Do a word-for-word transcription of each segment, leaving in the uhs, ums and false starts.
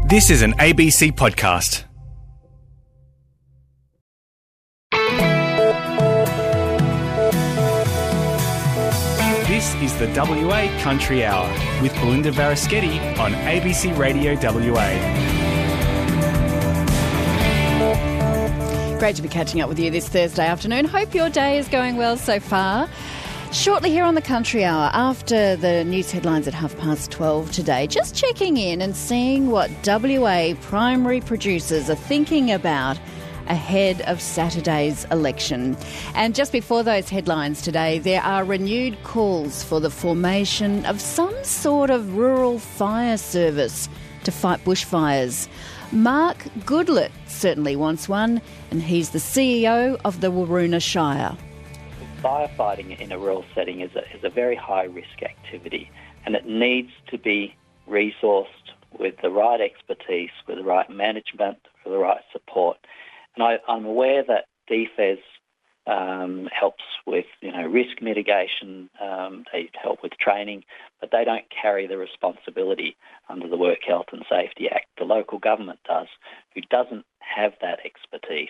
This is an A B C podcast. This is the W A Country Hour with Belinda Varaschetti on A B C Radio W A. Great to be catching up with you this Thursday afternoon. Hope your day is going well so far. Shortly here on the Country Hour, after the news headlines at half past twelve today, just checking in and seeing what W A primary producers are thinking about ahead of Saturday's election. And just before those headlines today, there are renewed calls for the formation of some sort of rural fire service to fight bushfires. Mark Goodlett certainly wants one, and he's the C E O of the Waroona Shire. Firefighting in a rural setting is a, is a very high-risk activity, and it needs to be resourced with the right expertise, with the right management, with the right support. And I, I'm aware that D F E S um, helps with, you know, risk mitigation. Um, they help with training, but they don't carry the responsibility under the Work Health and Safety Act. The local government does, who doesn't have that expertise.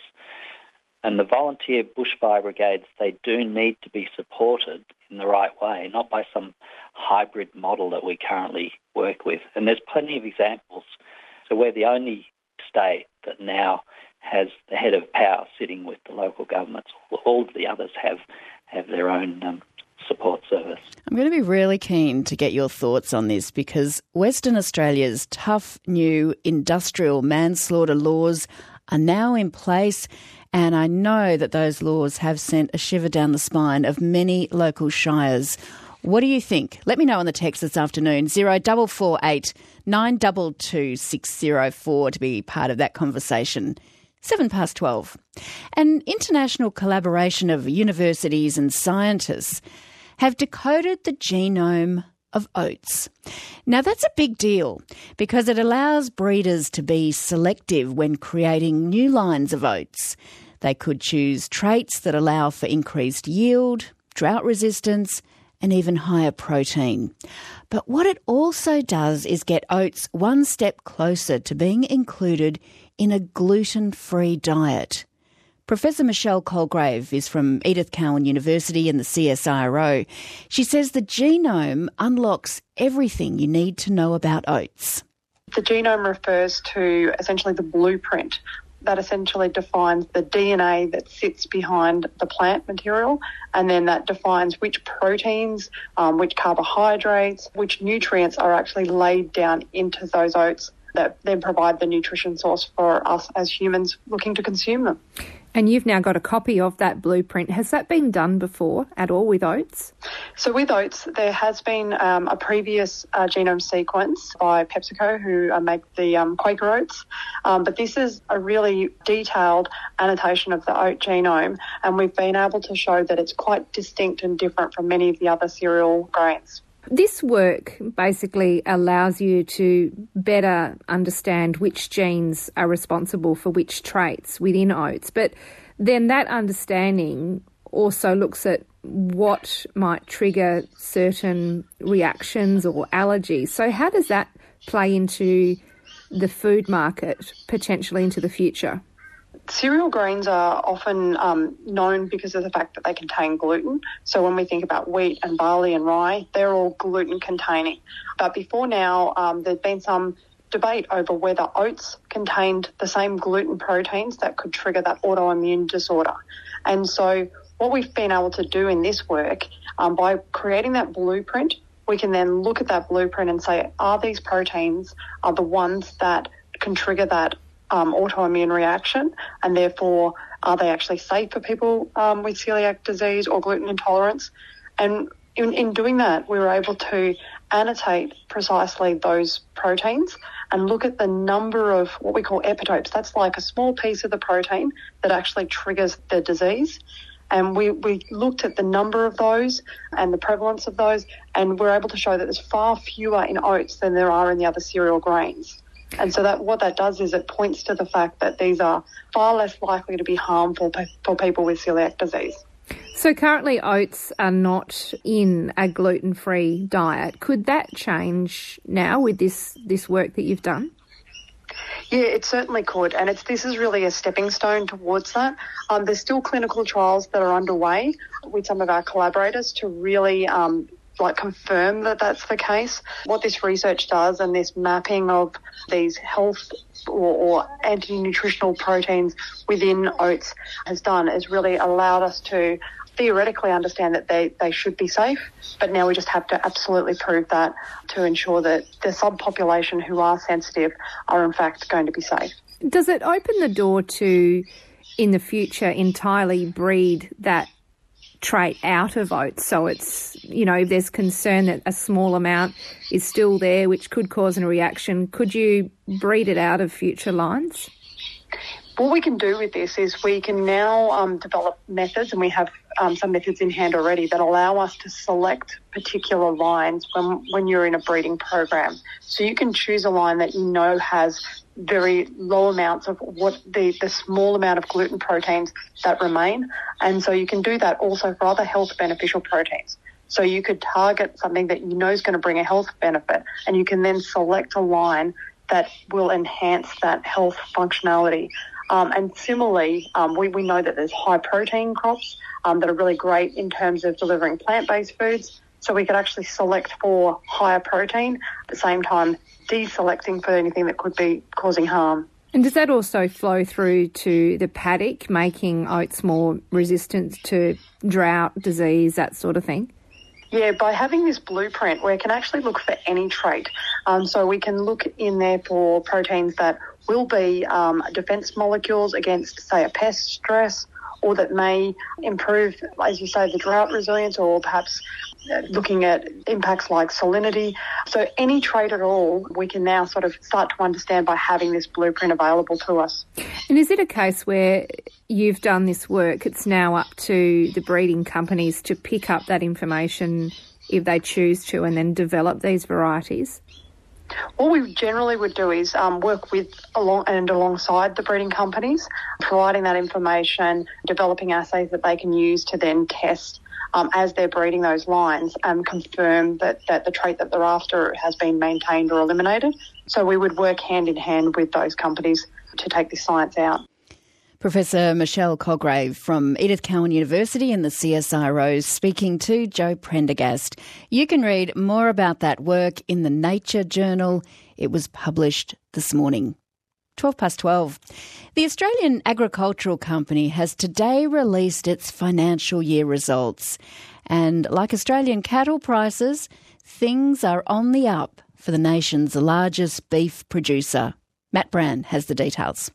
And the volunteer bushfire brigades, they do need to be supported in the right way, not by some hybrid model that we currently work with. And there's plenty of examples. So we're the only state that now has the head of power sitting with the local governments. All of the others have, have their own um, support service. I'm going to be really keen to get your thoughts on this, because Western Australia's tough new industrial manslaughter laws are now in place, and I know that those laws have sent a shiver down the spine of many local shires. What do you think? Let me know on the text this afternoon, zero four four eight nine two two six zero four to be part of that conversation. Seven past twelve. An international collaboration of universities and scientists have decoded the genome of oats. Now, that's a big deal because it allows breeders to be selective when creating new lines of oats. They could choose traits that allow for increased yield, drought resistance, and even higher protein. But what it also does is get oats one step closer to being included in a gluten-free diet. Professor Michelle Colgrave is from Edith Cowan University and the C S I R O. She says the genome unlocks everything you need to know about oats. The genome refers to essentially the blueprint that essentially defines the D N A that sits behind the plant material, and then that defines which proteins, um, which carbohydrates, which nutrients are actually laid down into those oats that then provide the nutrition source for us as humans looking to consume them. And you've now got a copy of that blueprint. Has that been done before at all with oats? So with oats, there has been um, a previous uh, genome sequence by PepsiCo, who uh, make the um, Quaker oats. Um, but this is a really detailed annotation of the oat genome, and we've been able to show that it's quite distinct and different from many of the other cereal grains. This work basically allows you to better understand which genes are responsible for which traits within oats, but then that understanding also looks at what might trigger certain reactions or allergies. So how does that play into the food market, potentially into the future? Cereal grains are often um, known because of the fact that they contain gluten. So when we think about wheat and barley and rye, they're all gluten-containing. But before now, um, there's been some debate over whether oats contained the same gluten proteins that could trigger that autoimmune disorder. And so what we've been able to do in this work, um, by creating that blueprint, we can then look at that blueprint and say, are these proteins are the ones that can trigger that Um, autoimmune reaction, and therefore are they actually safe for people um, with celiac disease or gluten intolerance? And in, in doing that, we were able to annotate precisely those proteins and look at the number of what we call epitopes. That's like a small piece of the protein that actually triggers the disease. And we, we looked at the number of those and the prevalence of those, and we're able to show that there's far fewer in oats than there are in the other cereal grains. And so that what that does is it points to the fact that these are far less likely to be harmful for people with celiac disease. So currently oats are not in a gluten-free diet. Could that change now with this, this work that you've done? Yeah, it certainly could, and it's this is really a stepping stone towards that. Um, there's still clinical trials that are underway with some of our collaborators to really um, like confirm that that's the case. What this research does and this mapping of these health or, or anti-nutritional proteins within oats has done is really allowed us to theoretically understand that they, they should be safe, but now we just have to absolutely prove that to ensure that the subpopulation who are sensitive are in fact going to be safe. Does it open the door to, in the future, entirely breed that trait out of oats? So it's, you know, if there's concern that a small amount is still there which could cause a reaction, could you breed it out of future lines? What we can do with this is we can now um, develop methods, and we have um, some methods in hand already that allow us to select particular lines when, when you're in a breeding program. So you can choose a line that you know has very low amounts of what the, the small amount of gluten proteins that remain. And so you can do that also for other health beneficial proteins. So you could target something that you know is going to bring a health benefit, and you can then select a line that will enhance that health functionality. Um, and similarly, um, we, we know that there's high protein crops um, that are really great in terms of delivering plant-based foods. So we could actually select for higher protein, at the same time deselecting for anything that could be causing harm. And does that also flow through to the paddock, making oats more resistant to drought, disease, that sort of thing? Yeah, by having this blueprint, we can actually look for any trait. Um, so we can look in there for proteins that will be um, defence molecules against, say, a pest stress, or that may improve, as you say, the drought resilience, or perhaps looking at impacts like salinity. So any trait at all, we can now sort of start to understand by having this blueprint available to us. And is it a case where you've done this work, it's now up to the breeding companies to pick up that information if they choose to and then develop these varieties? What we generally would do is um, work with along and alongside the breeding companies, providing that information, developing assays that they can use to then test um, as they're breeding those lines and confirm that, that the trait that they're after has been maintained or eliminated. So we would work hand in hand with those companies to take this science out. Professor Michelle Colgrave from Edith Cowan University and the C S I R O speaking to Joe Prendergast. You can read more about that work in the Nature Journal. It was published this morning. twelve past twelve. The Australian Agricultural Company has today released its financial year results. And like Australian cattle prices, things are on the up for the nation's largest beef producer. Matt Brand has the details.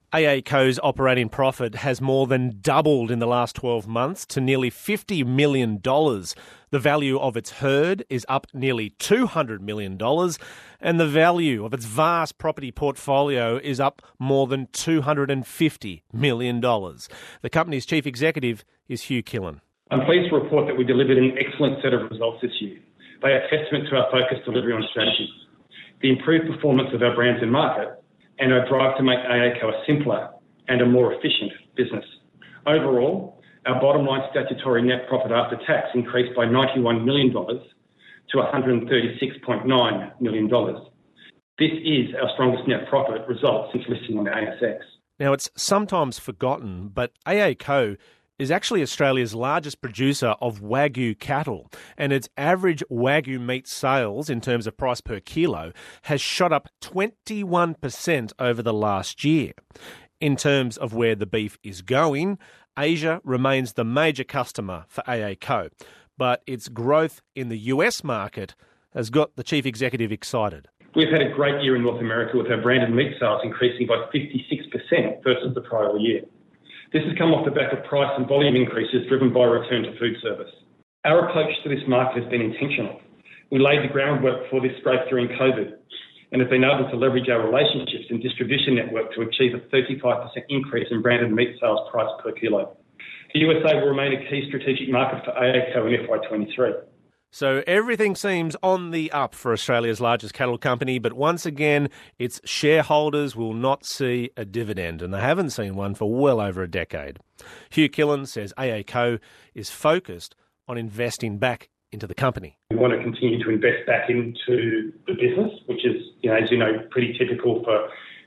AACo's operating profit has more than doubled in the last twelve months to nearly fifty million dollars. The value of its herd is up nearly two hundred million dollars, and the value of its vast property portfolio is up more than two hundred fifty million dollars. The company's chief executive is Hugh Killen. I'm pleased to report that we delivered an excellent set of results this year. They are testament to our focused delivery on strategy, the improved performance of our brands in market, and our drive to make AACo a simpler and a more efficient business. Overall, our bottom line statutory net profit after tax increased by ninety-one million dollars to one hundred thirty-six point nine million dollars. This is our strongest net profit result since listing on the A S X. Now, it's sometimes forgotten, but AACo is actually Australia's largest producer of Wagyu cattle, and its average Wagyu meat sales in terms of price per kilo has shot up twenty-one percent over the last year. In terms of where the beef is going, Asia remains the major customer for AACo, but its growth in the U S market has got the chief executive excited. We've had a great year in North America with our branded meat sales increasing by fifty-six percent versus the prior year. This has come off the back of price and volume increases driven by a return to food service. Our approach to this market has been intentional. We laid the groundwork for this growth during COVID and have been able to leverage our relationships and distribution network to achieve a thirty-five percent increase in branded meat sales price per kilo. The U S A will remain a key strategic market for AACo in F Y twenty-three. So everything seems on the up for Australia's largest cattle company, but once again, its shareholders will not see a dividend, and they haven't seen one for well over a decade. Hugh Killen says AACo is focused on investing back into the company. We want to continue to invest back into the business, which is, you know, as you know, pretty typical for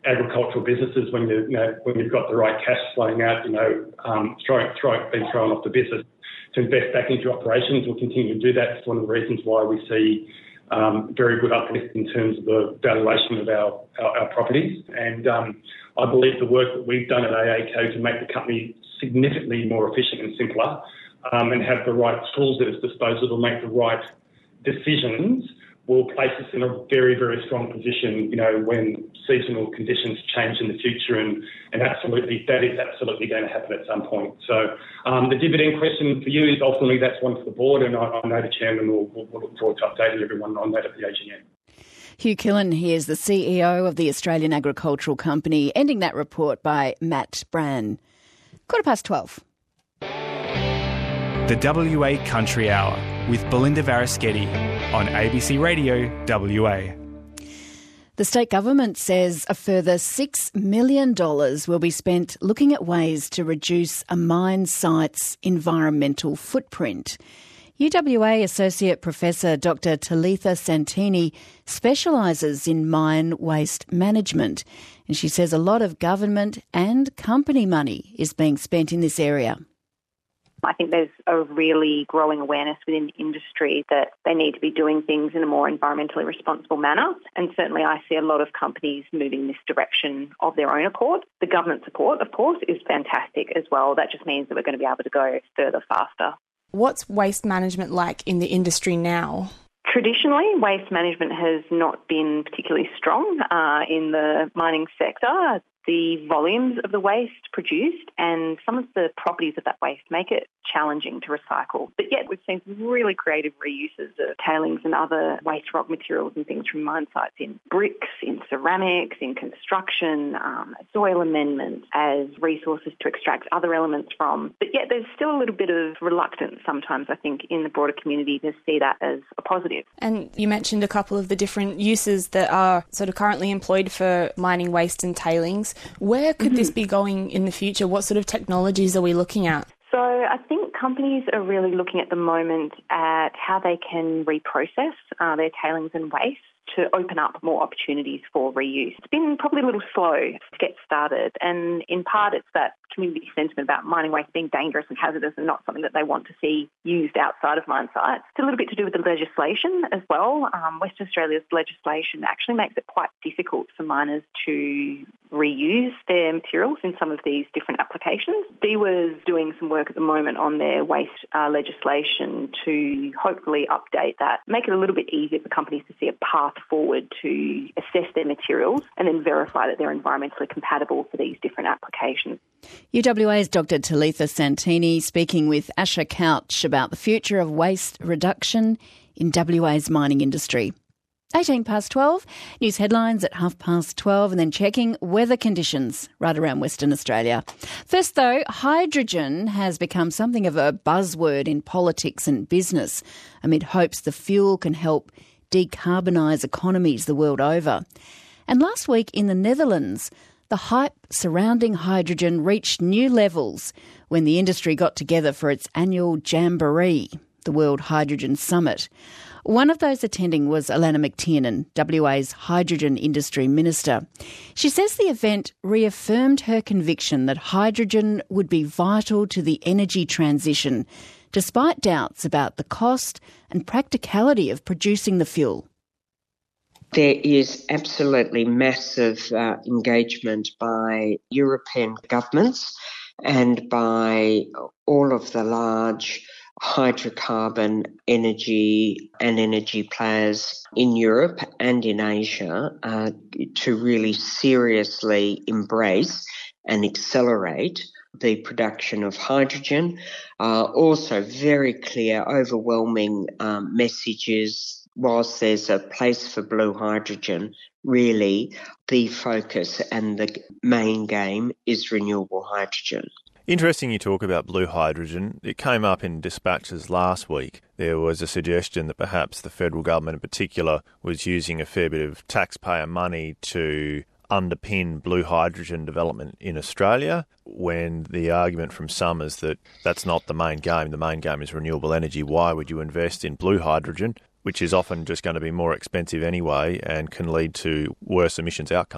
agricultural businesses, when you, you know when you've got the right cash flowing out, you know, um, throwing, throwing, being thrown off the business to invest back into operations. We'll continue to do that. It's one of the reasons why we see um, very good uplift in terms of the valuation of our, our, our properties. And um, I believe the work that we've done at A A Co to make the company significantly more efficient and simpler, um, and have the right tools at its disposal to make the right decisions, will place us in a very, very strong position, you know, when seasonal conditions change in the future, and, and absolutely, that is absolutely going to happen at some point. So um, the dividend question for you is ultimately that's one for the board, and I, I know the chairman will, will, will look forward to updating everyone on that at the A G M. Hugh Killen, he is the C E O of the Australian Agricultural Company, ending that report by Matt Brann. Quarter past twelve. The W A Country Hour with Belinda Varaschetti on A B C Radio W A. The state government says a further six million dollars will be spent looking at ways to reduce a mine site's environmental footprint. U W A Associate Professor Doctor Talitha Santini specialises in mine waste management, and she says a lot of government and company money is being spent in this area. I think there's a really growing awareness within the industry that they need to be doing things in a more environmentally responsible manner. And certainly I see a lot of companies moving this direction of their own accord. The government support, of course, is fantastic as well. That just means that we're going to be able to go further faster. What's waste management like in the industry now? Traditionally, waste management has not been particularly strong uh, in the mining sector. The volumes of the waste produced and some of the properties of that waste make it challenging to recycle. But yet we've seen some really creative reuses of tailings and other waste rock materials and things from mine sites in bricks, in ceramics, in construction, um, soil amendments as resources to extract other elements from. But yet there's still a little bit of reluctance sometimes, I think, in the broader community to see that as a positive. And you mentioned a couple of the different uses that are sort of currently employed for mining waste and tailings. Where could mm-hmm. this be going in the future? What sort of technologies are we looking at? So I think companies are really looking at the moment at how they can reprocess uh, their tailings and waste to open up more opportunities for reuse. It's been probably a little slow to get started, and in part it's that community sentiment about mining waste being dangerous and hazardous and not something that they want to see used outside of mine sites. It's a little bit to do with the legislation as well. Um, Western Australia's legislation actually makes it quite difficult for miners to reuse their materials in some of these different applications. D W A is doing some work at the moment on their waste uh, legislation to hopefully update that, make it a little bit easier for companies to see a path forward to assess their materials and then verify that they're environmentally compatible for these different applications. U W A's Doctor Talitha Santini speaking with Asha Couch about the future of waste reduction in W A's mining industry. eighteen past twelve, news headlines at half past twelve, and then checking weather conditions right around Western Australia. First though, hydrogen has become something of a buzzword in politics and business amid hopes the fuel can help decarbonise economies the world over. And last week in the Netherlands, the hype surrounding hydrogen reached new levels when the industry got together for its annual Jamboree, the World Hydrogen Summit. One of those attending was Alana McTiernan, W A's Hydrogen Industry Minister. She says the event reaffirmed her conviction that hydrogen would be vital to the energy transition, despite doubts about the cost and practicality of producing the fuel. There is absolutely massive uh, engagement by European governments and by all of the large hydrocarbon energy and energy players in Europe and in Asia uh, to really seriously embrace and accelerate the production of hydrogen. Uh, also very clear, overwhelming um, messages. Whilst there's a place for blue hydrogen, really the focus and the main game is renewable hydrogen. Interesting you talk about blue hydrogen. It came up in dispatches last week. There was a suggestion that perhaps the federal government in particular was using a fair bit of taxpayer money to underpin blue hydrogen development in Australia, when the argument from some is that that's not the main game. The main game is renewable energy. Why would you invest in blue hydrogen, which is often just going to be more expensive anyway and can lead to worse emissions outcomes?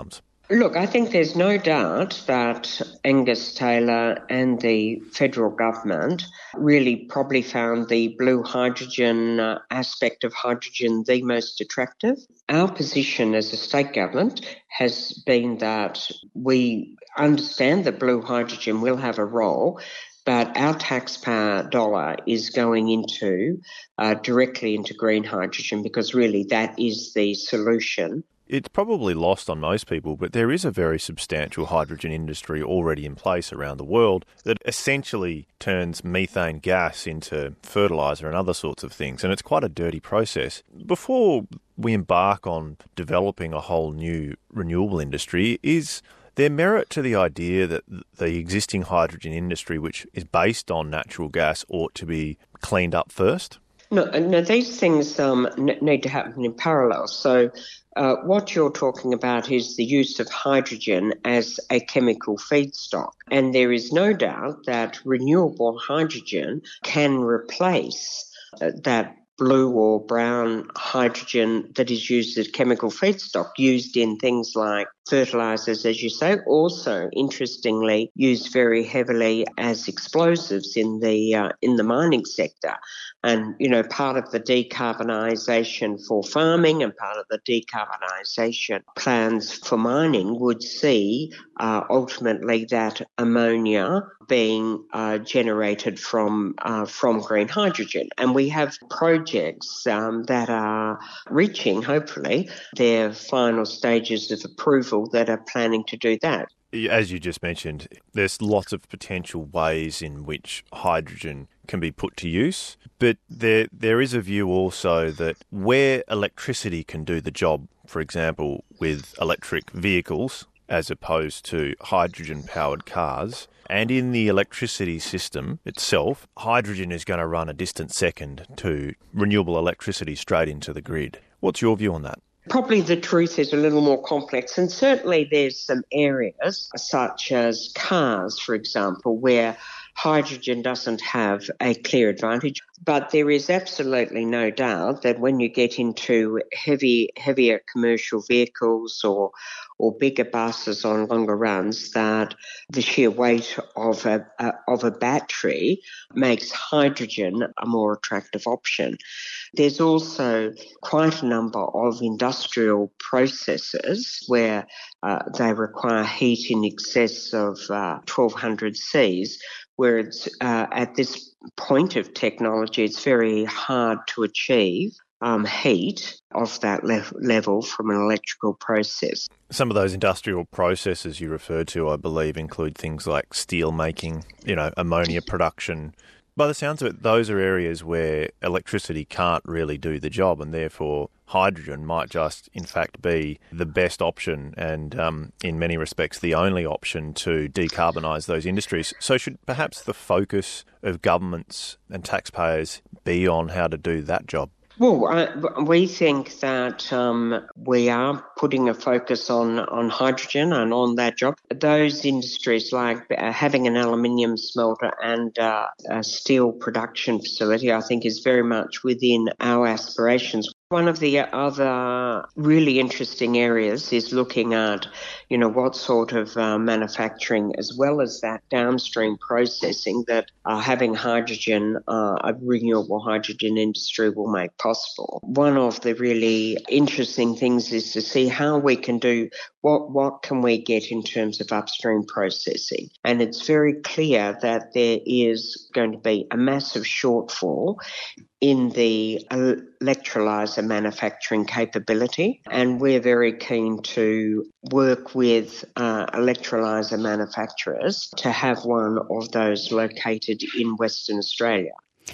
Look, I think there's no doubt that Angus Taylor and the federal government really probably found the blue hydrogen uh, aspect of hydrogen the most attractive. Our position as a state government has been that we understand that blue hydrogen will have a role, but our taxpayer dollar is going into uh, directly into green hydrogen because really that is the solution. It's probably lost on most people, but there is a very substantial hydrogen industry already in place around the world that essentially turns methane gas into fertiliser and other sorts of things, and it's quite a dirty process. Before we embark on developing a whole new renewable industry, is there merit to the idea that the existing hydrogen industry, which is based on natural gas, ought to be cleaned up first? No, no, these things um, need to happen in parallel. So uh, what you're talking about is the use of hydrogen as a chemical feedstock. And there is no doubt that renewable hydrogen can replace uh, that blue or brown hydrogen that is used as chemical feedstock, used in things like fertilisers, as you say, also, interestingly, used very heavily as explosives in the uh, in the mining sector. And, you know, part of the decarbonisation for farming and part of the decarbonisation plans for mining would see uh, ultimately that ammonia being uh, generated from uh, from green hydrogen. And we have projects um, that are reaching, hopefully, their final stages of approval that are planning to do that. As you just mentioned, there's lots of potential ways in which hydrogen can be put to use, but there there is a view also that where electricity can do the job, for example, with electric vehicles as opposed to hydrogen-powered cars, and in the electricity system itself, hydrogen is going to run a distant second to renewable electricity straight into the grid. What's your view on that? Probably the truth is a little more complex, and certainly there's some areas such as cars, for example, where hydrogen doesn't have a clear advantage. But there is absolutely no doubt that when you get into heavy, heavier commercial vehicles or or bigger buses on longer runs, that the sheer weight of a, a of a battery makes hydrogen a more attractive option. There's also quite a number of industrial processes where uh, they require heat in excess of uh, twelve hundred C's, where it's uh, at this point of technology, it's very hard to achieve um, heat of that le- level from an electrical process. Some of those industrial processes you referred to, I believe, include things like steel making, you know, ammonia production. By the sounds of it, those are areas where electricity can't really do the job, and therefore hydrogen might just, in fact, be the best option and, um, in many respects, the only option to decarbonise those industries. So should perhaps the focus of governments and taxpayers be on how to do that job? Well, uh, we think that um, we are putting a focus on, on hydrogen and on that job. Those industries like uh, having an aluminium smelter and uh, a steel production facility, I think is very much within our aspirations. One of the other really interesting areas is looking at, you know, what sort of uh, manufacturing as well as that downstream processing that uh, having hydrogen, uh, a renewable hydrogen industry will make possible. One of the really interesting things is to see how we can do what what can we get in terms of upstream processing. And it's very clear that there is going to be a massive shortfall in the electrolyser manufacturing capability, and we're very keen to work with uh, electrolyser manufacturers to have one of those located in Western Australia.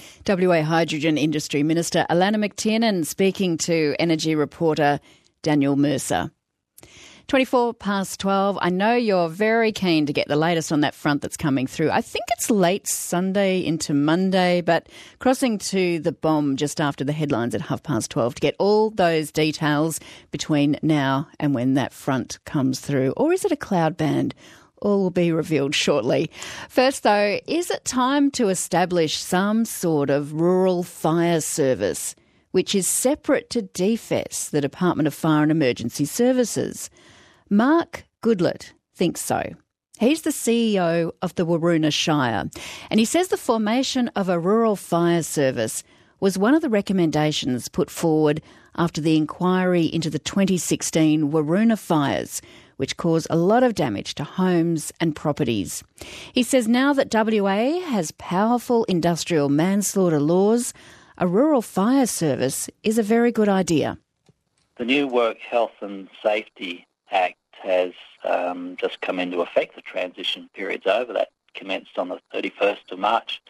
W A Hydrogen Industry Minister Alannah McTiernan speaking to energy reporter Daniel Mercer. twenty-four past twelve. I know you're very keen to get the latest on that front that's coming through. I think it's late Sunday into Monday, but crossing to the bomb just after the headlines at half past twelve to get all those details between now and when that front comes through. Or is it a cloud band? All will be revealed shortly. First, though, is it time to establish some sort of rural fire service, which is separate to D F E S, the Department of Fire and Emergency Services? Mark Goodlett thinks so. He's the C E O of the Waroona Shire, and he says the formation of a rural fire service was one of the recommendations put forward after the inquiry into the twenty sixteen Waroona fires, which caused a lot of damage to homes and properties. He says now that W A has powerful industrial manslaughter laws, a rural fire service is a very good idea. The new Work Health and Safety Act has um, just come into effect. The transition period's over. That commenced on the thirty-first of March.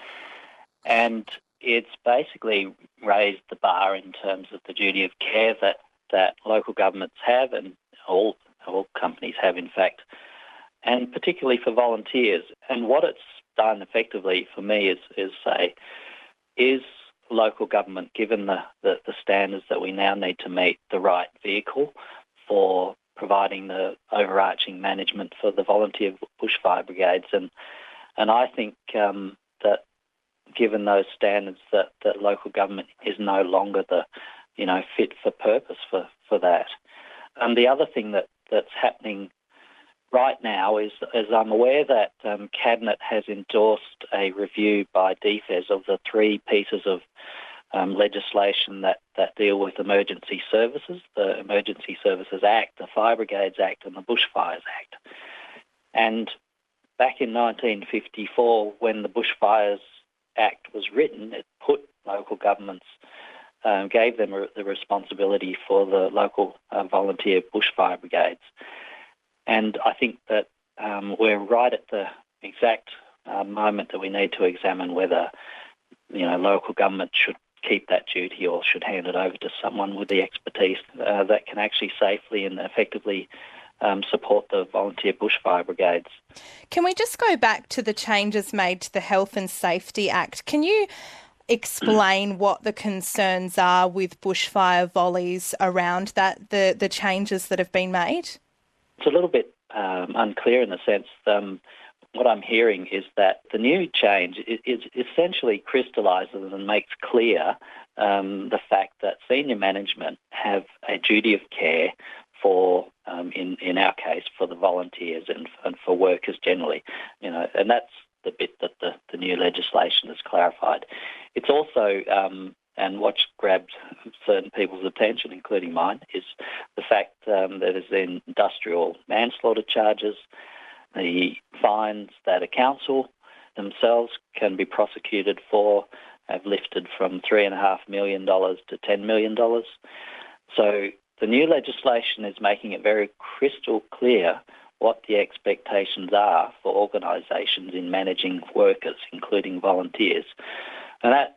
And it's basically raised the bar in terms of the duty of care that, that local governments have, and all all companies have, in fact, and particularly for volunteers. And what it's done effectively for me is, is say, is local government, given the, the, the standards that we now need to meet, the right vehicle for providing the overarching management for the volunteer bushfire brigades? And and I think um, that given those standards, that, that local government is no longer the, you know, fit for purpose for, for that. And the other thing that, that's happening right now is, is I'm aware that um, Cabinet has endorsed a review by D F E S of the three pieces of um, legislation that, that deal with emergency services, the Emergency Services Act, the Fire Brigades Act and the Bushfires Act. And back in nineteen fifty-four, when the Bushfires Act was written, it put local governments, um, gave them re- the responsibility for the local uh, volunteer bushfire brigades. And I think that um, we're right at the exact uh, moment that we need to examine whether, you know, local government should keep that duty or should hand it over to someone with the expertise uh, that can actually safely and effectively um, support the volunteer bushfire brigades. Can we just go back to the changes made to the Health and Safety Act? Can you explain what the concerns are with bushfire volleys around that, the, the changes that have been made? It's a little bit um, unclear in the sense um, what I'm hearing is that the new change is, is essentially crystallises and makes clear um, the fact that senior management have a duty of care for, um, in, in our case, for the volunteers and, and for workers generally. You know, and that's the bit that the, the new legislation has clarified. It's also, um, and what's grabbed certain people's attention, including mine, is the fact um, that there's the industrial manslaughter charges, the fines that a council themselves can be prosecuted for have lifted from three point five million dollars to ten million dollars. So the new legislation is making it very crystal clear what the expectations are for organisations in managing workers, including volunteers. And that,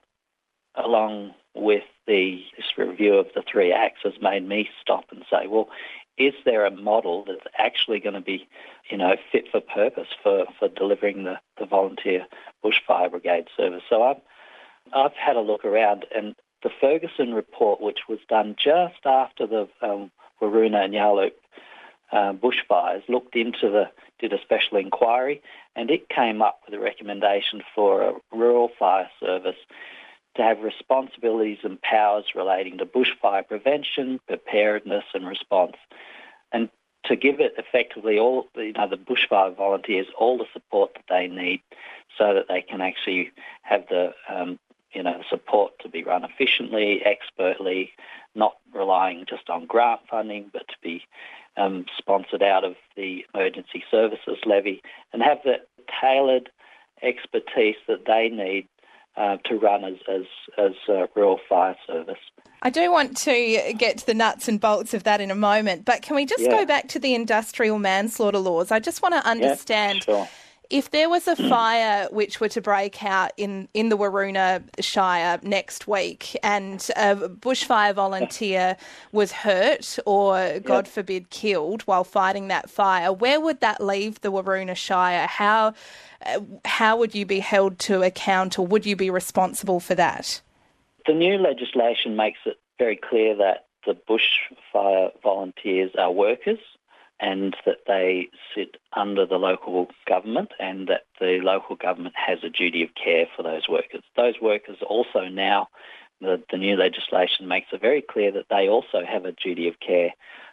along with the this review of the three acts, has made me stop and say, well, is there a model that's actually going to be, you know, fit for purpose for, for delivering the, the volunteer bushfire brigade service? So I've, I've had a look around, and the Ferguson report, which was done just after the um, Waroona and Yarloop uh, bushfires, looked into the, did a special inquiry, and it came up with a recommendation for a rural fire service to have responsibilities and powers relating to bushfire prevention, preparedness and response, and to give it effectively all, you know, the bushfire volunteers all the support that they need so that they can actually have the, um, you know, the support to be run efficiently, expertly, not relying just on grant funding, but to be um, sponsored out of the emergency services levy and have the tailored expertise that they need Uh, to run as as, as a rural fire service. I do want to get to the nuts and bolts of that in a moment, but can we just yeah. go back to the industrial manslaughter laws? I just want to understand, yeah, sure. If there was a fire which were to break out in, in the Waroona Shire next week and a bushfire volunteer was hurt or, God yeah. forbid, killed while fighting that fire, where would that leave the Waroona Shire? How how would you be held to account, or would you be responsible for that? The new legislation makes it very clear that the bushfire volunteers are workers and that they sit under the local government and that the local government has a duty of care for those workers. Those workers also now, the, the new legislation makes it very clear that they also have a duty of care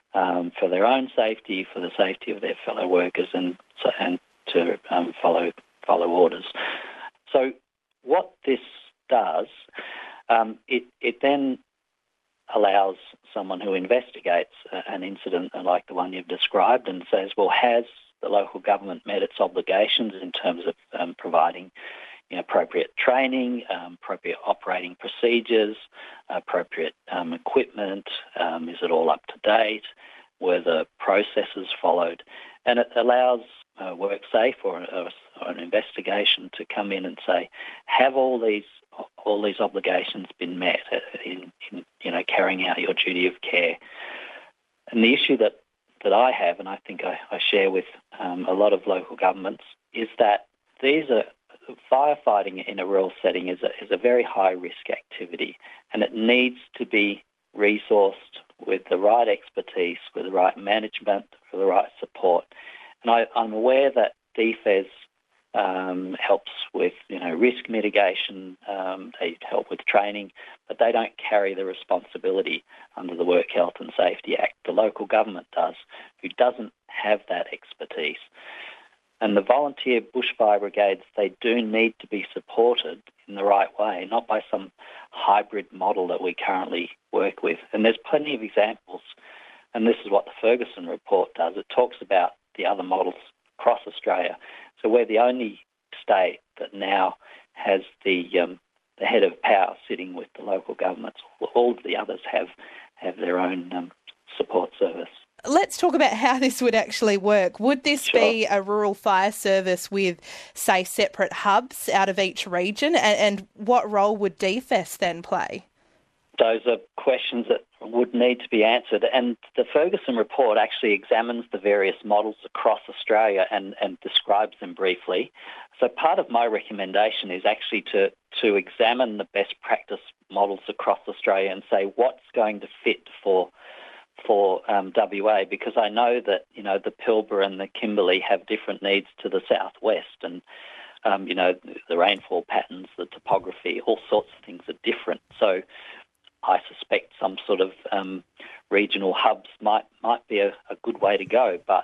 um, for their own safety, for the safety of their fellow workers, and and to um, follow follow orders. So what this does, um, it it then allows someone who investigates an incident like the one you've described and says, well, has the local government met its obligations in terms of um, providing you know, appropriate training, um, appropriate operating procedures, appropriate um, equipment, um, is it all up to date, were the processes followed? And it allows uh, WorkSafe or, or an investigation to come in and say, have all these all these obligations been met in, in you know carrying out your duty of care? And the issue that, that I have, and I think I, I share with um, a lot of local governments, is that these are firefighting in a rural setting is a, is a very high risk activity, and it needs to be resourced with the right expertise, with the right management, with the right support. And I, I'm aware that D F E S um, helps with, you know, risk mitigation, um, they help with training, but they don't carry the responsibility under the Work Health and Safety Act. The local government does, who doesn't have that expertise. And the volunteer bushfire brigades, they do need to be supported in the right way, not by some hybrid model that we currently work with. And there's plenty of examples, and this is what the Ferguson report does. It talks about the other models across Australia. So we're the only state that now has the um, the head of power sitting with the local governments. All of the others have, have their own um, support service. Let's talk about how this would actually work. Would this sure. be a rural fire service with, say, separate hubs out of each region? And, and what role would D F E S then play? Those are questions that would need to be answered. And the Ferguson report actually examines the various models across Australia and, and describes them briefly. So part of my recommendation is actually to, to examine the best practice models across Australia and say what's going to fit for for um, W A, because I know that, you know, the Pilbara and the Kimberley have different needs to the southwest, and, um, you know, the rainfall patterns, the topography, all sorts of things are different. So I suspect some sort of um, regional hubs might might be a, a good way to go, but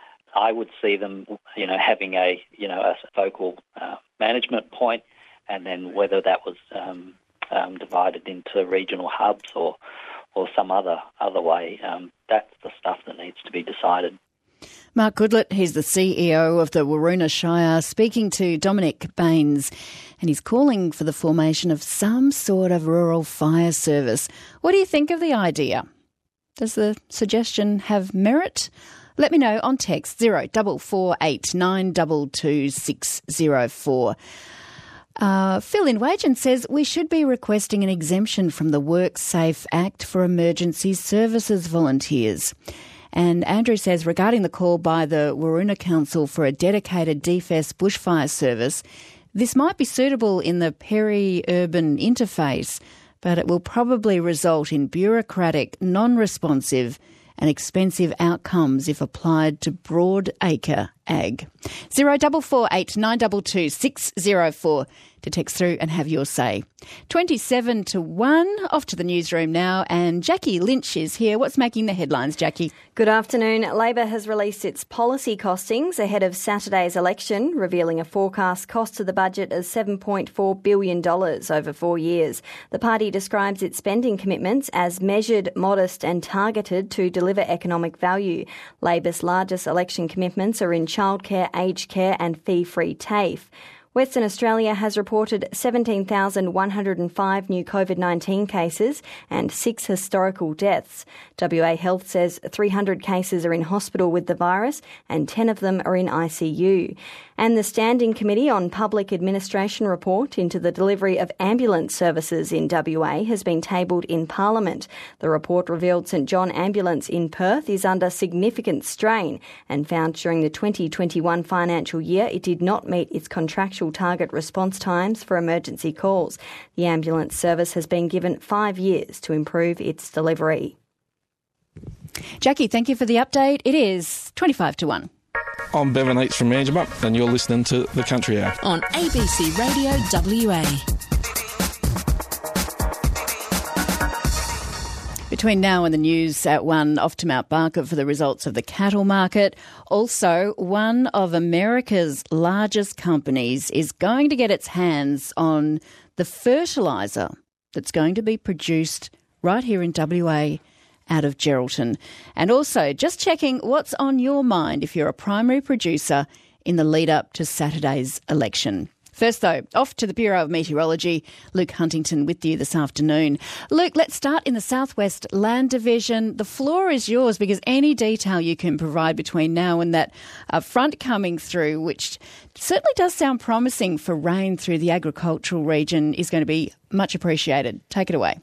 I would see them, you know, having a, you know, a focal uh, management point, and then whether that was um, um, divided into regional hubs or or some other other way, um, that's the stuff that needs to be decided. Mark Goodlett, he's the C E O of the Waroona Shire, speaking to Dominic Baines, and he's calling for the formation of some sort of rural fire service. What do you think of the idea? Does the suggestion have merit? Let me know on text zero four four eight nine two two six zero four. Uh, Phil in Wagen says we should be requesting an exemption from the WorkSafe Act for emergency services volunteers. And Andrew says, regarding the call by the Waroona Council for a dedicated D F E S bushfire service, this might be suitable in the peri-urban interface, but it will probably result in bureaucratic, non-responsive and expensive outcomes if applied to broad acre ag. zero four four eight nine two two six zero four to text through and have your say. twenty-seven to one, off to the newsroom now, and Jackie Lynch is here. What's making the headlines, Jackie? Good afternoon. Labor has released its policy costings ahead of Saturday's election, revealing a forecast cost to the budget of seven point four billion dollars over four years. The party describes its spending commitments as measured, modest and targeted to deliver economic value. Labor's largest election commitments are in childcare, aged care and fee-free TAFE. Western Australia has reported seventeen thousand one hundred five new COVID nineteen cases and six historical deaths. W A Health says three hundred cases are in hospital with the virus and ten of them are in I C U. And the Standing Committee on Public Administration report into the delivery of ambulance services in W A has been tabled in Parliament. The report revealed St John Ambulance in Perth is under significant strain and found during the twenty twenty-one financial year it did not meet its contractual target response times for emergency calls. The ambulance service has been given five years to improve its delivery. Jackie, thank you for the update. It is twenty-five to one. I'm Bevan Eats from Manjimup, and you're listening to The Country Hour on A B C Radio W A. Between now and the news at one, off to Mount Barker for the results of the cattle market. Also, one of America's largest companies is going to get its hands on the fertiliser that's going to be produced right here in W A out of Geraldton. And also, just checking what's on your mind if you're a primary producer in the lead up to Saturday's election. First, though, off to the Bureau of Meteorology. Luke Huntington with you this afternoon. Luke, let's start in the Southwest Land Division. The floor is yours because any detail you can provide between now and that uh, front coming through, which certainly does sound promising for rain through the agricultural region, is going to be much appreciated. Take it away.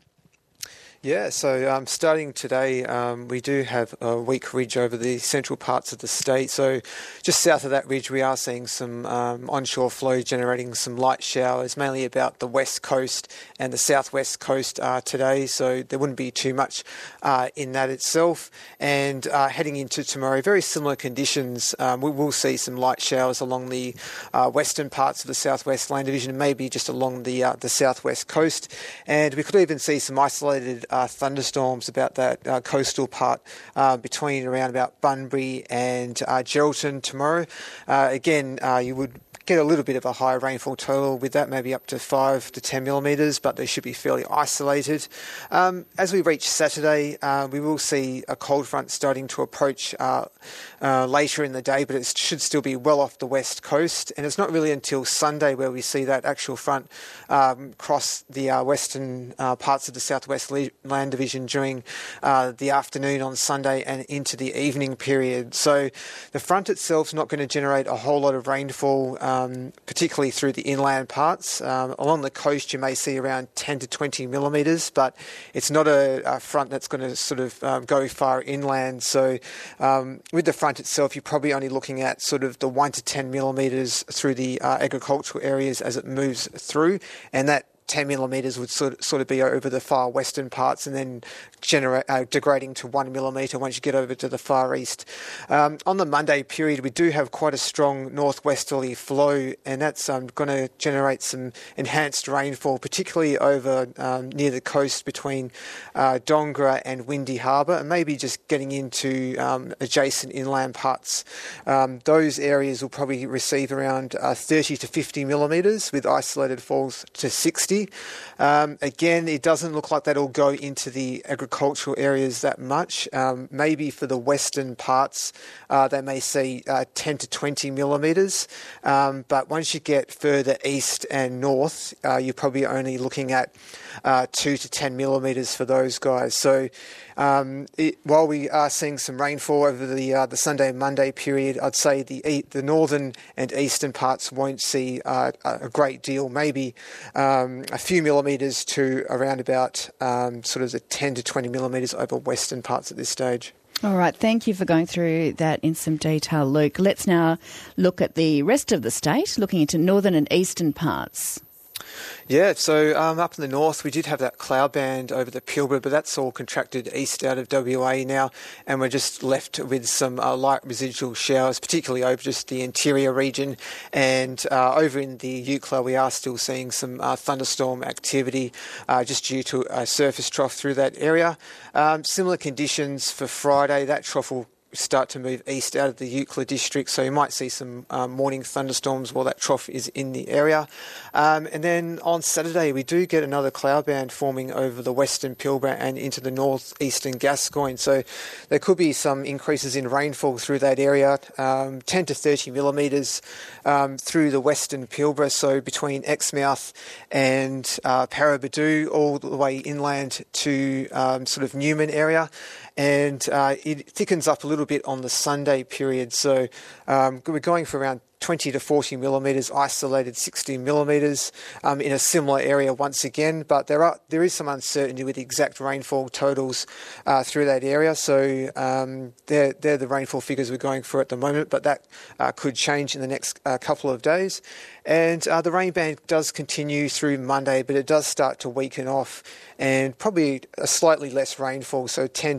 Yeah, so um, starting today, um, we do have a weak ridge over the central parts of the state. So just south of that ridge, we are seeing some um, onshore flow generating some light showers, mainly about the west coast and the southwest coast uh, today. So there wouldn't be too much uh, in that itself. And uh, heading into tomorrow, very similar conditions. Um, we will see some light showers along the uh, western parts of the Southwest Land Division, and maybe just along the uh, the southwest coast. And we could even see some isolated Uh, thunderstorms about that uh, coastal part uh, between around about Bunbury and uh, Geraldton tomorrow. Uh, again, uh, you would get a little bit of a higher rainfall total with that, maybe up to five to ten millimetres, but they should be fairly isolated. Um, as we reach Saturday, uh, we will see a cold front starting to approach uh, uh, later in the day, but it should still be well off the west coast. And it's not really until Sunday where we see that actual front um, cross the uh, western uh, parts of the Southwest Land Division during uh, the afternoon on Sunday and into the evening period. So the front itself is not going to generate a whole lot of rainfall, um, Um, particularly through the inland parts. Um, along the coast, you may see around ten to twenty millimetres, but it's not a, a front that's going to sort of um, go far inland. So um, with the front itself, you're probably only looking at sort of the one to ten millimetres through the uh, agricultural areas as it moves through, and that ten millimetres would sort of, sort of be over the far western parts and then generate, uh, degrading to one millimetre once you get over to the far east. Um, on the Monday period, we do have quite a strong northwesterly flow, and that's um, going to generate some enhanced rainfall, particularly over um, near the coast between uh, Dongara and Windy Harbour, and maybe just getting into um, adjacent inland parts. Um, those areas will probably receive around uh, thirty to fifty millimetres with isolated falls to sixty. Um, again, it doesn't look like that'll go into the agricultural areas that much. Um, maybe for the western parts, uh, they may see uh, ten to twenty millimetres. Um, but once you get further east and north, uh, you're probably only looking at uh, two to ten millimetres for those guys. So um, it, while we are seeing some rainfall over the uh, the Sunday and Monday period, I'd say the the northern and eastern parts won't see uh, a great deal. Maybe um, a few millimetres to around about um, sort of the ten to twenty millimetres over western parts at this stage. All right, thank you for going through that in some detail, Luke. Let's now look at the rest of the state, looking into northern and eastern parts. Yeah, so um, up in the north, we did have that cloud band over the Pilbara, but that's all contracted east out of W A now, and we're just left with some uh, light residual showers, particularly over just the interior region. And uh, over in the Eucla, we are still seeing some uh, thunderstorm activity uh, just due to a surface trough through that area. Um, similar conditions for Friday. That trough will start to move east out of the Eucla district, so you might see some um, morning thunderstorms while that trough is in the area. Um, and then on Saturday, we do get another cloud band forming over the western Pilbara and into the northeastern Gascoyne, so there could be some increases in rainfall through that area, um, ten to thirty millimetres um, through the western Pilbara, so between Exmouth and uh, Paraburdoo, all the way inland to um, sort of Newman area. And uh, it thickens up a little bit on the Sunday period. So um, we're going for around twenty to forty millimetres, isolated sixty millimetres um, in a similar area once again. But there are there is some uncertainty with the exact rainfall totals uh, through that area. So um, they're, they're the rainfall figures we're going for at the moment, but that uh, could change in the next uh, couple of days. And uh, the rain band does continue through Monday, but it does start to weaken off, and probably a slightly less rainfall, so ten to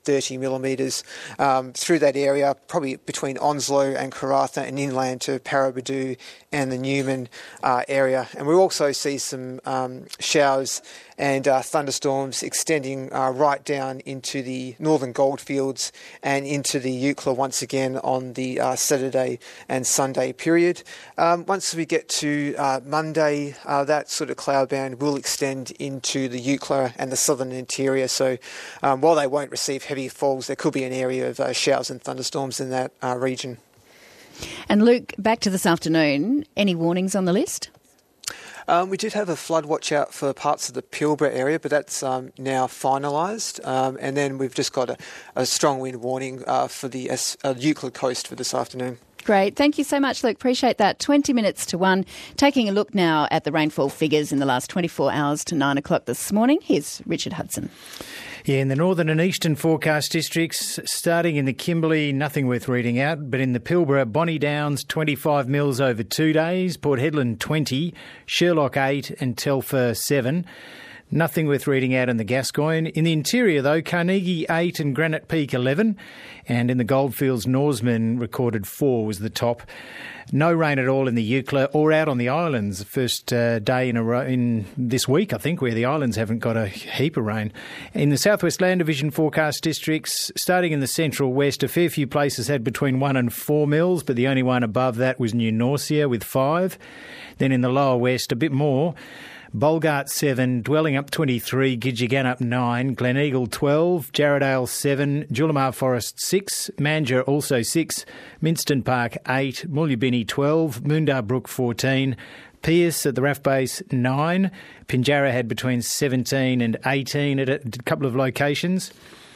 thirty millimetres um, through that area, probably between Onslow and Karratha and inland to Paraburdoo and the Newman uh, area. And we also see some um, showers and uh, thunderstorms extending uh, right down into the northern goldfields and into the Eucla once again on the uh, Saturday and Sunday period. Um, once we get to uh, Monday, uh, that sort of cloud band will extend into the Eucla and the southern interior. So um, while they won't receive heavy falls, there could be an area of uh, showers and thunderstorms in that uh, region. And Luke, back to this afternoon, any warnings on the list? Um, we did have a flood watch out for parts of the Pilbara area, but that's um, now finalised. Um, and then we've just got a, a strong wind warning uh, for the uh, Euclid coast for this afternoon. Great. Thank you so much, Luke. Appreciate that. twenty minutes to one. Taking a look now at the rainfall figures in the last twenty-four hours to nine o'clock this morning. Here's Richard Hudson. Yeah, in the northern and eastern forecast districts, starting in the Kimberley, nothing worth reading out, but in the Pilbara, Bonnie Downs, twenty-five mils over two days, Port Hedland, twenty, Sherlock, eight and Telfer, seven. Nothing worth reading out in the Gascoyne. In the interior, though, Carnegie, eight and Granite Peak, eleven. And in the Goldfields, Norseman recorded four was the top. No rain at all in the Eucla or out on the islands. First uh, day in a row in this week, I think, where the islands haven't got a heap of rain. In the Southwest Land Division forecast districts, starting in the central west, a fair few places had between one and four mils, but the only one above that was New Norcia with five. Then in the lower west, a bit more. Bolgart seven, Dwelling up twenty-three, Gidgegan up nine, Gleneagle twelve, Jarrahdale seven, Julimar Forest six, Manger also six, Minston Park eight, Mullubinny twelve, Moondar Brook fourteen, Pierce at the Raff Base nine, Pinjarra had between seventeen and eighteen at a couple of locations,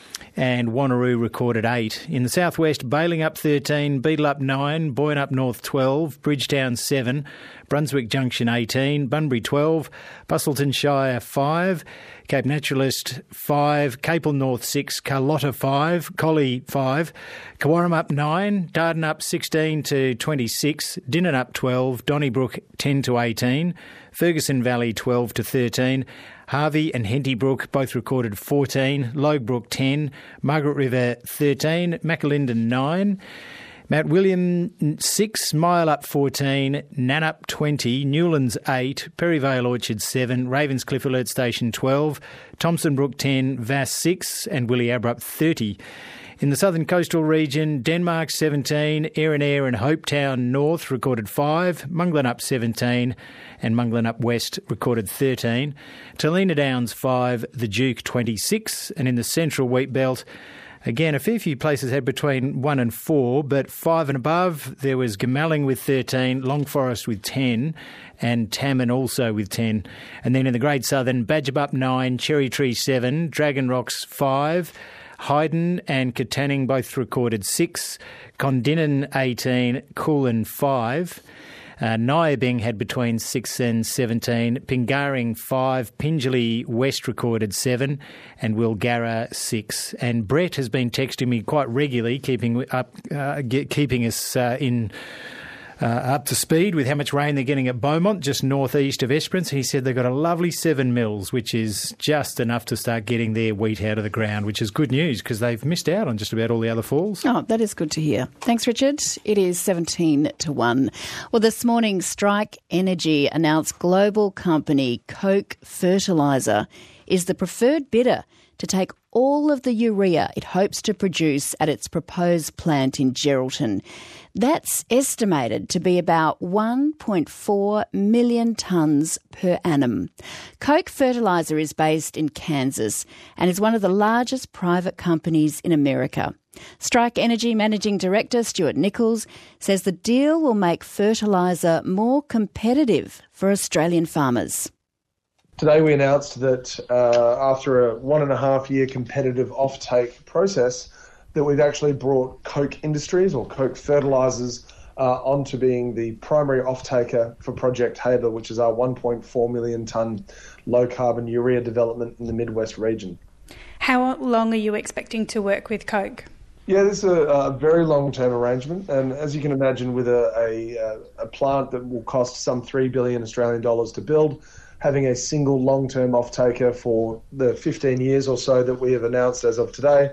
and Wanneroo recorded eight. In the southwest, Bailing up thirteen, Beetle up nine, Boyne up north twelve, Bridgetown seven, Brunswick Junction eighteen, Bunbury twelve, Bustleton Shire five, Cape Naturalist five, Capel North six, Carlotta five, Collie five, Kawarram up nine, Darden up sixteen to twenty-six, Dinnan up twelve, Donnybrook ten to eighteen, Ferguson Valley twelve to thirteen, Harvey and Henty Brook both recorded fourteen, Logue ten, Margaret River thirteen, Macalinden nine, Mount William six, Mile up fourteen, Nannup twenty, Newlands eight, Perryvale Orchard seven, Ravenscliffe Alert Station twelve, Thompson Brook ten, Vass six and Willie Abrupt thirty. In the southern coastal region, Denmark seventeen, Erin Air and Hopetown North recorded five, Munglan up seventeen and Munglan up West recorded thirteen, Talina Downs five, The Duke twenty-six, and in the central wheat belt, again, a fair few places had between one and four, but five and above, there was Gamalling with thirteen, Long Forest with ten, and Tamman also with ten. And then in the Great Southern, Badgebup nine, Cherry Tree seven, Dragon Rocks five, Hayden and Katanning both recorded six, Condinnan eighteen, Coolin five. Uh, Nyabing had between six and seventeen, Pingaring five, Pingelly West recorded seven, and Wilgarra six. And Brett has been texting me quite regularly, keeping up, uh, get, keeping us uh, in uh, up to speed with how much rain they're getting at Beaumont, just northeast of Esperance. He said they've got a lovely seven mils, which is just enough to start getting their wheat out of the ground, which is good news because they've missed out on just about all the other falls. Oh, that is good to hear. Thanks, Richard. It is seventeen to one. Well, this morning, Strike Energy announced global company Koch Fertiliser is the preferred bidder to take all of the urea it hopes to produce at its proposed plant in Geraldton. That's estimated to be about one point four million tonnes per annum. Koch Fertiliser is based in Kansas and is one of the largest private companies in America. Strike Energy Managing Director Stuart Nichols says the deal will make fertiliser more competitive for Australian farmers. Today we announced that uh, after a one and a half year competitive offtake process, that we've actually brought Koch Industries or Koch Fertilisers uh, onto being the primary off-taker for Project Haber, which is our one point four million tonne low-carbon urea development in the Midwest region. How long are you expecting to work with Koch? Yeah, this is a, a very long-term arrangement, and as you can imagine, with a, a, a plant that will cost some three billion Australian dollars to build, having a single long-term off-taker for the fifteen years or so that we have announced as of today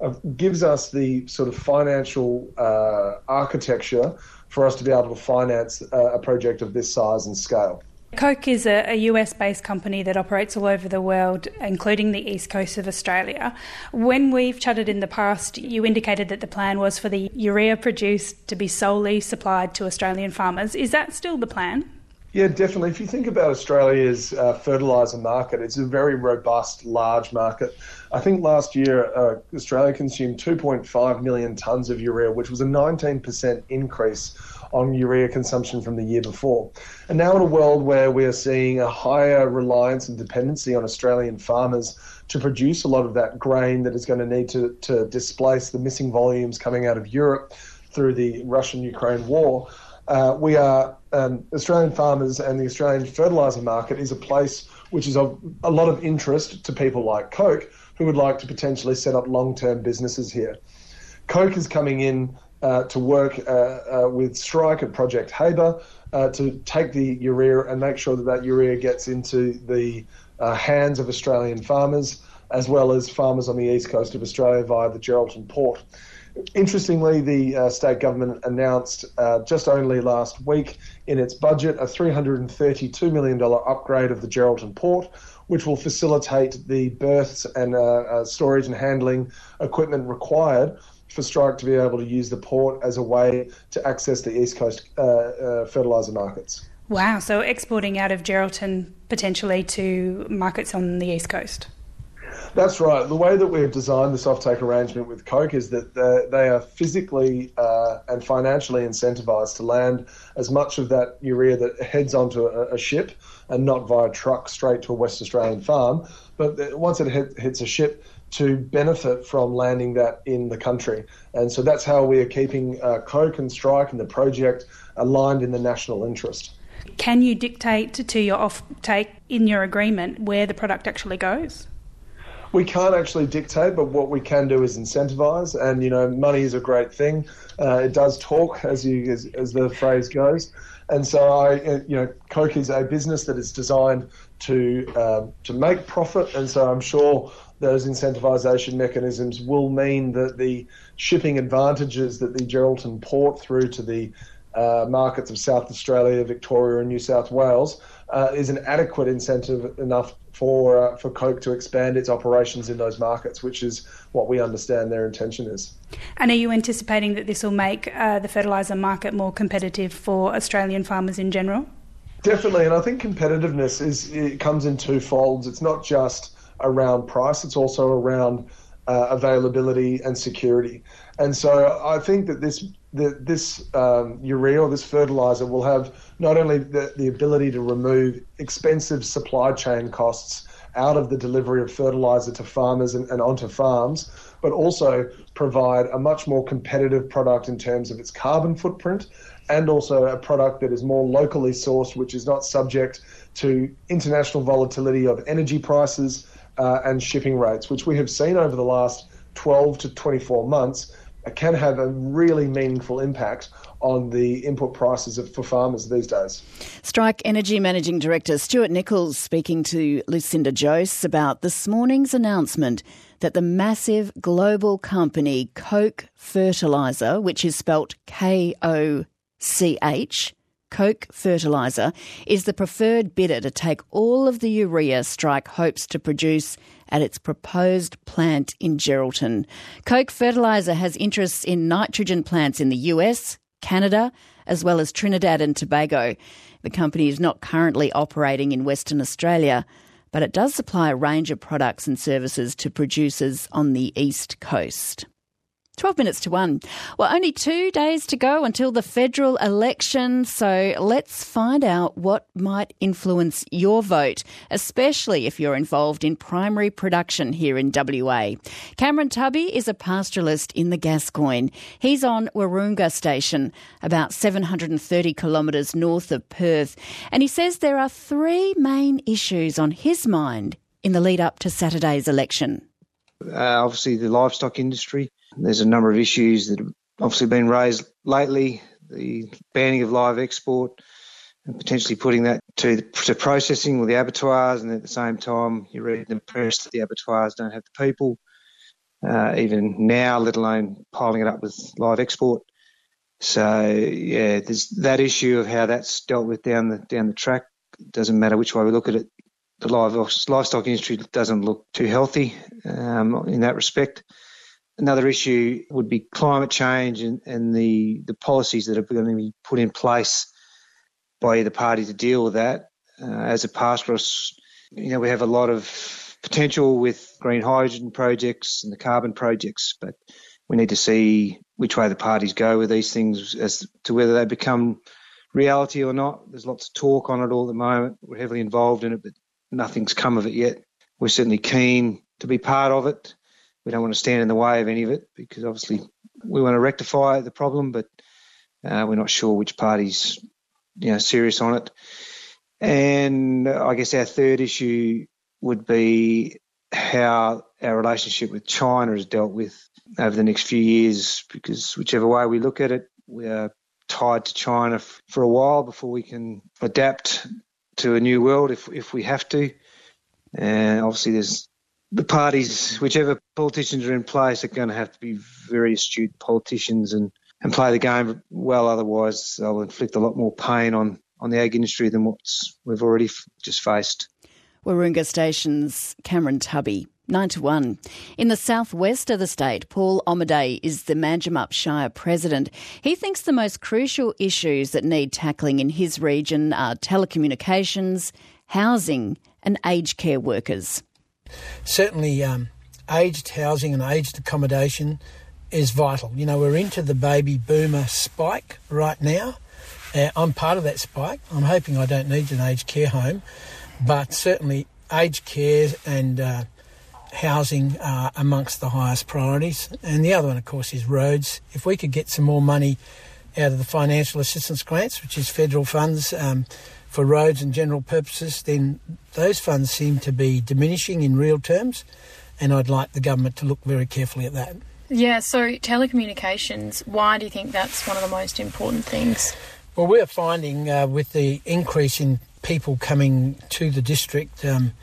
uh, gives us the sort of financial uh, architecture for us to be able to finance uh, a project of this size and scale. Coke is a, a U S-based company that operates all over the world, including the east coast of Australia. When we've chatted in the past, you indicated that the plan was for the urea produced to be solely supplied to Australian farmers. Is that still the plan? Yeah, definitely. If you think about Australia's uh, fertiliser market, it's a very robust, large market. I think last year uh, Australia consumed two point five million tonnes of urea, which was a nineteen percent increase on urea consumption from the year before. And now in a world where we are seeing a higher reliance and dependency on Australian farmers to produce a lot of that grain that is going to need to, to displace the missing volumes coming out of Europe through the Russian-Ukraine war, uh, we are um, Australian farmers and the Australian fertiliser market is a place which is of a lot of interest to people like Coke who would like to potentially set up long-term businesses here. Coke is coming in Uh, to work uh, uh, with Strike at Project Haber uh, to take the urea and make sure that that urea gets into the uh, hands of Australian farmers as well as farmers on the east coast of Australia via the Geraldton port. Interestingly, the uh, state government announced uh, just only last week in its budget a three hundred thirty-two million dollars upgrade of the Geraldton port, which will facilitate the berths and uh, uh, storage and handling equipment required for Strike to be able to use the port as a way to access the East Coast uh, uh, fertiliser markets. Wow, so exporting out of Geraldton potentially to markets on the East Coast. That's right. The way that we've designed this offtake arrangement with Coke is that they are physically uh, and financially incentivised to land as much of that urea that heads onto a, a ship and not via truck straight to a West Australian farm. But once it hit, hits a ship, to benefit from landing that in the country. And so that's how we are keeping uh, Coke and Strike and the project aligned in the national interest. Can you dictate to your offtake in your agreement where the product actually goes? We can't actually dictate, but what we can do is incentivise. And, you know, money is a great thing. Uh, it does talk, as you as, as the phrase goes. And so, I, you know, Coke is a business that is designed to uh, to make profit. And so I'm sure those incentivisation mechanisms will mean that the shipping advantages that the Geraldton port through to the uh, markets of South Australia, Victoria and New South Wales uh, is an adequate incentive enough for uh, for Coke to expand its operations in those markets, which is what we understand their intention is. And are you anticipating that this will make uh, the fertiliser market more competitive for Australian farmers in general? Definitely, and I think competitiveness is it comes in two folds. It's not just around price, it's also around uh, availability and security. And so I think that this that this um, urea or this fertiliser will have not only the, the ability to remove expensive supply chain costs out of the delivery of fertiliser to farmers and, and onto farms, but also provide a much more competitive product in terms of its carbon footprint and also a product that is more locally sourced, which is not subject to international volatility of energy prices uh, and shipping rates, which we have seen over the last twelve to twenty-four months can have a really meaningful impact on the input prices of, for farmers these days. Strike Energy Managing Director Stuart Nichols speaking to Lucinda Jose about this morning's announcement that the massive global company Coke Fertiliser, which is spelt K O C H, Coke Fertiliser, is the preferred bidder to take all of the urea Strike hopes to produce at its proposed plant in Geraldton. Coke Fertiliser has interests in nitrogen plants in the U S, Canada, as well as Trinidad and Tobago. The company is not currently operating in Western Australia, but it does supply a range of products and services to producers on the East Coast. twelve minutes to one. Well, only two days to go until the federal election, so let's find out what might influence your vote, especially if you're involved in primary production here in W A. Cameron Tubby is a pastoralist in the Gascoyne. He's on Wahroonga Station, about seven hundred thirty kilometres north of Perth, and he says there are three main issues on his mind in the lead up to Saturday's election. Uh, obviously, the livestock industry. There's a number of issues that have obviously been raised lately, the banning of live export and potentially putting that to, to processing with the abattoirs, and at the same time you read in the press that the abattoirs don't have the people. uh, even now, let alone piling it up with live export. So, yeah, there's that issue of how that's dealt with down the down the track. It doesn't matter which way we look at it. The live, livestock industry doesn't look too healthy um, in that respect. Another issue would be climate change and, and the, the policies that are going to be put in place by either party to deal with that. Uh, as a pastoralist, you know, we have a lot of potential with green hydrogen projects and the carbon projects, but we need to see which way the parties go with these things as to whether they become reality or not. There's lots of talk on it all at the moment. We're heavily involved in it, but nothing's come of it yet. We're certainly keen to be part of it. We don't want to stand in the way of any of it because obviously we want to rectify the problem, but uh, we're not sure which party's, you know, serious on it. And I guess our third issue would be how our relationship with China is dealt with over the next few years, because whichever way we look at it, we are tied to China f- for a while before we can adapt to a new world if if we have to. And obviously there's the parties, whichever politicians are in place, are going to have to be very astute politicians and, and play the game well. Otherwise, they'll inflict a lot more pain on, on the ag industry than what we've already f- just faced. Warunga Station's Cameron Tubby. Nine to one. In the southwest of the state, Paul Omaday is the Manjimup Shire president. He thinks the most crucial issues that need tackling in his region are telecommunications, housing and aged care workers. Certainly um, aged housing and aged accommodation is vital. You know, we're into the baby boomer spike right now. Uh, I'm part of that spike. I'm hoping I don't need an aged care home, but certainly aged care and uh, housing are amongst the highest priorities. And the other one, of course, is roads. If we could get some more money out of the financial assistance grants, which is federal funds um, for roads and general purposes, then those funds seem to be diminishing in real terms, and I'd like the government to look very carefully at that. Yeah, so telecommunications, why do you think that's one of the most important things? Well, we're finding uh, with the increase in people coming to the district um,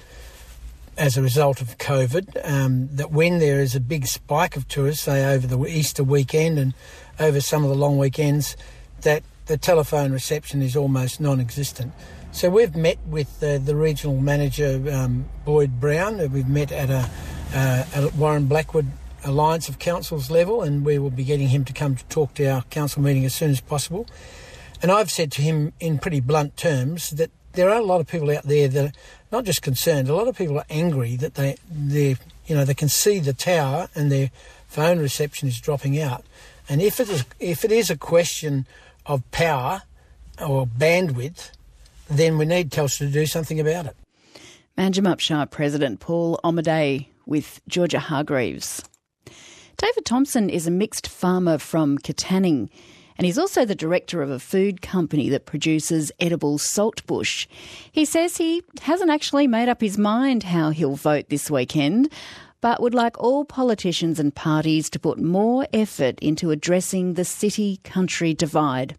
as a result of COVID, um, that when there is a big spike of tourists, say over the Easter weekend and over some of the long weekends, that the telephone reception is almost non-existent. So we've met with uh, the regional manager, um, Boyd Brown. We've met at a, uh, a Warren Blackwood Alliance of Councils level, and we will be getting him to come to talk to our council meeting as soon as possible. And I've said to him in pretty blunt terms that there are a lot of people out there that are not just concerned, a lot of people are angry that they, they, you know, they can see the tower and their phone reception is dropping out. And if it is, if it is a question of power or bandwidth, then we need Telstra to do something about it. Manjimup Shire President Paul Omaday with Georgia Hargreaves. David Thompson is a mixed farmer from Katanning, and he's also the director of a food company that produces edible saltbush. He says he hasn't actually made up his mind how he'll vote this weekend, but would like all politicians and parties to put more effort into addressing the city-country divide.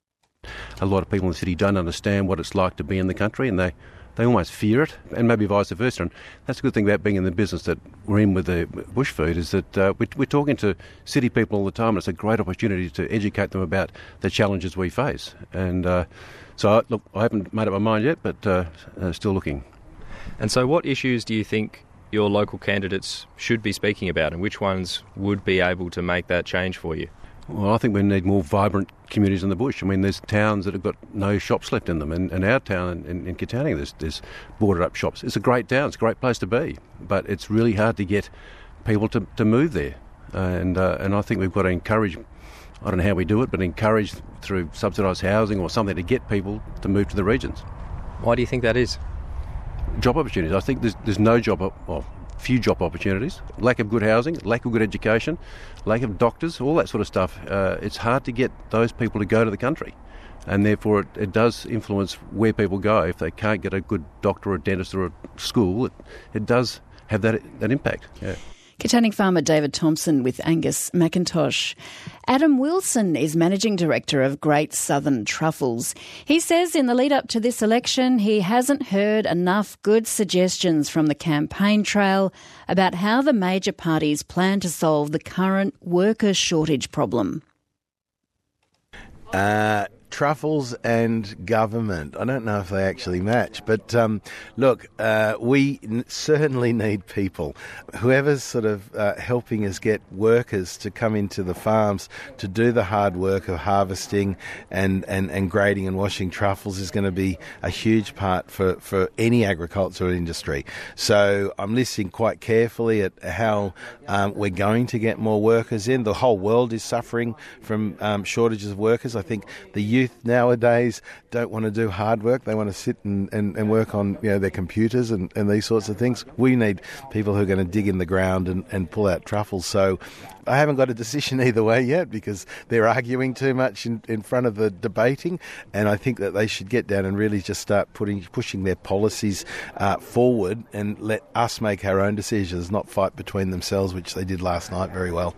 A lot of people in the city don't understand what it's like to be in the country, and they, they almost fear it, and maybe vice versa. And that's a good thing about being in the business that we're in with the bush food, is that uh, we're, we're talking to city people all the time, and it's a great opportunity to educate them about the challenges we face. And uh, so, look, I haven't made up my mind yet, but uh, uh, still looking. And so what issues do you think your local candidates should be speaking about, and which ones would be able to make that change for you? Well, I think we need more vibrant communities in the bush. I mean, there's towns that have got no shops left in them, and, and our town in, in Katanning, there's, there's boarded up shops. It's a great town, it's a great place to be, but it's really hard to get people to, to move there. And uh, and I think we've got to encourage, I don't know how we do it, but encourage through subsidised housing or something to get people to move to the regions. Why do you think that is? Job opportunities. I think there's there's no job, well, few job opportunities, lack of good housing, lack of good education, lack of doctors, all that sort of stuff. Uh, it's hard to get those people to go to the country, and therefore it, it does influence where people go. If they can't get a good doctor or a dentist or a school, it, it does have that that impact. Yeah. Katanning farmer David Thompson with Angus McIntosh. Adam Wilson is Managing Director of Great Southern Truffles. He says in the lead up to this election he hasn't heard enough good suggestions from the campaign trail about how the major parties plan to solve the current worker shortage problem. Uh, truffles and government. I don't know if they actually match, but um, look, uh, we n- certainly need people. Whoever's sort of uh, helping us get workers to come into the farms to do the hard work of harvesting and, and, and grading and washing truffles is going to be a huge part for, for any agricultural industry. So I'm listening quite carefully at how um, we're going to get more workers in. The whole world is suffering from um, shortages of workers. I think the youth nowadays don't want to do hard work. They want to sit and, and, and work on you know their computers and, and these sorts of things. We need people who are going to dig in the ground and, and pull out truffles. So I haven't got a decision either way yet because they're arguing too much in, in front of the debating, and I think that they should get down and really just start putting pushing their policies uh, forward and let us make our own decisions, not fight between themselves, which they did last night very well.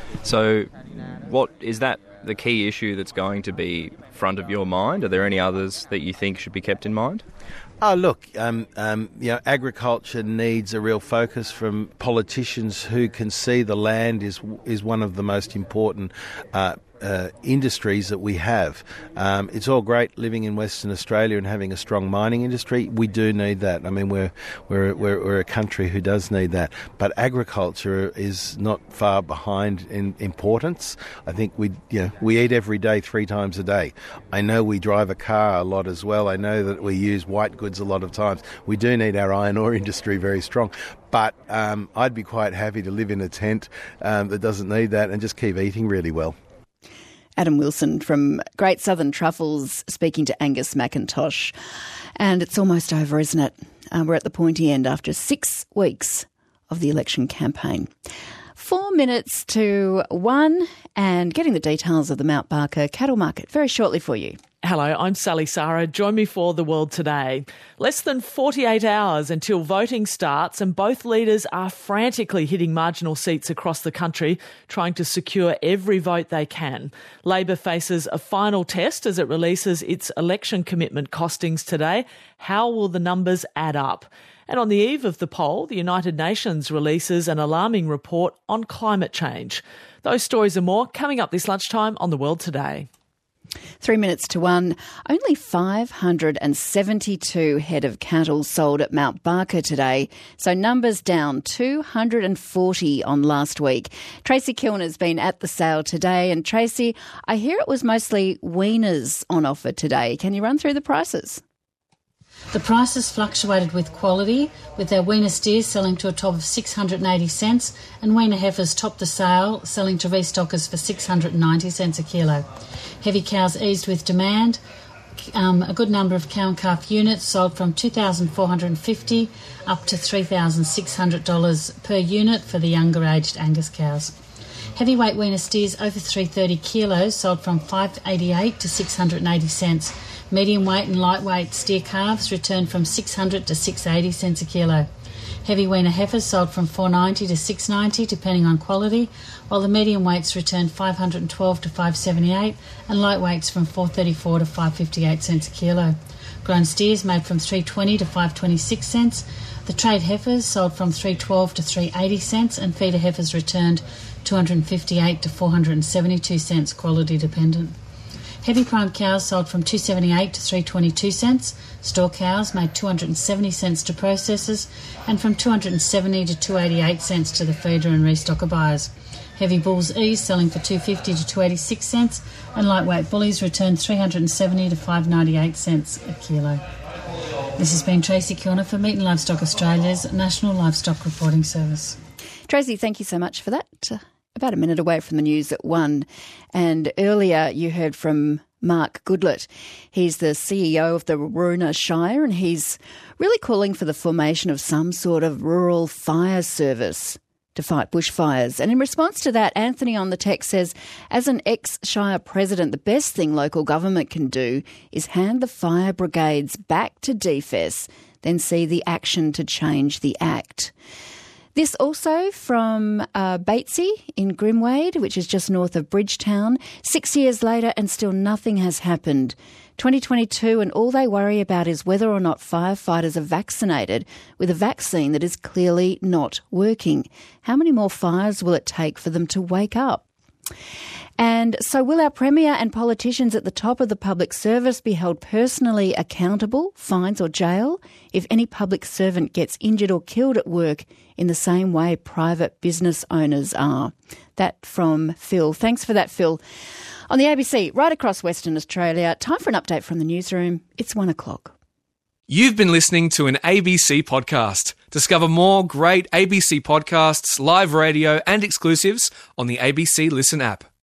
So what is that the key issue that's going to be front of your mind? Are there any others that you think should be kept in mind? Oh, look, um, um, you know, agriculture needs a real focus from politicians who can see the land is is one of the most important uh, uh, industries that we have. Um, it's all great living in Western Australia and having a strong mining industry. We do need that. I mean, we're we're we're, we're a country who does need that. But agriculture is not far behind in importance. I think we you know we eat every day three times a day. I know we drive a car a lot as well. I know that we use white goods a lot of times. We do need our iron ore industry very strong. But um, I'd be quite happy to live in a tent um, that doesn't need that and just keep eating really well. Adam Wilson from Great Southern Truffles speaking to Angus McIntosh. And it's almost over, isn't it? Uh, we're at the pointy end after six weeks of the election campaign. Four minutes to one, and getting the details of the Mount Barker cattle market very shortly for you. Hello, I'm Sally Sara. Join me for The World Today. Less than forty-eight hours until voting starts, and both leaders are frantically hitting marginal seats across the country, trying to secure every vote they can. Labor faces a final test as it releases its election commitment costings today. How will the numbers add up? And on the eve of the poll, the United Nations releases an alarming report on climate change. Those stories and more coming up this lunchtime on The World Today. Three minutes to one. Only five hundred seventy-two head of cattle sold at Mount Barker today, so numbers down two hundred forty on last week. Tracy Kilner's been at the sale today, and Tracy, I hear it was mostly weaners on offer today. Can you run through the prices? The prices fluctuated with quality, with our weaner steers selling to a top of six hundred eighty cents and weaner heifers topped the sale, selling to restockers for six hundred ninety cents a kilo. Heavy cows eased with demand. Um, a good number of cow and calf units sold from two thousand four hundred fifty dollars up to three thousand six hundred dollars per unit for the younger aged Angus cows. Heavyweight weaner steers over three hundred thirty kilos sold from five hundred eighty-eight to six hundred eighty cents. Medium weight and lightweight steer calves returned from six hundred to six hundred eighty cents a kilo. Heavy weaner heifers sold from four hundred ninety to six hundred ninety depending on quality, while the medium weights returned five hundred twelve to five hundred seventy-eight and lightweights from four hundred thirty-four to five hundred fifty-eight cents a kilo. Grown steers made from three hundred twenty to five hundred twenty-six cents. The trade heifers sold from three hundred twelve to three hundred eighty cents, and feeder heifers returned two hundred fifty-eight to four hundred seventy-two cents, quality dependent. Heavy prime cows sold from two hundred seventy-eight to three hundred twenty-two cents. Store cows made two hundred seventy cents to processors and from two hundred seventy to two hundred eighty-eight cents to the feeder and restocker buyers. Heavy bulls eased, selling for two hundred fifty to two hundred eighty-six cents, and lightweight bullies returned three hundred seventy to five hundred ninety-eight cents a kilo. This has been Tracy Kilner for Meat and Livestock Australia's National Livestock Reporting Service. Tracy, thank you so much for that. Uh, about a minute away from the news at one. And earlier you heard from Mark Goodlett. He's the C E O of the Waroona Shire, and he's really calling for the formation of some sort of rural fire service to fight bushfires. And in response to that, Anthony on the text says, as an ex-Shire president, the best thing local government can do is hand the fire brigades back to D F E S, then see the action to change the act. This also from uh, Batesy in Grimwade, which is just north of Bridgetown. Six years later and still nothing has happened. twenty twenty-two and all they worry about is whether or not firefighters are vaccinated with a vaccine that is clearly not working. How many more fires will it take for them to wake up? And so will our Premier and politicians at the top of the public service be held personally accountable, fines or jail, if any public servant gets injured or killed at work in the same way private business owners are? That from Phil. Thanks for that, Phil. On the A B C, right across Western Australia, time for an update from the newsroom. It's one o'clock. You've been listening to an A B C podcast. Discover more great A B C podcasts, live radio and exclusives on the A B C Listen app.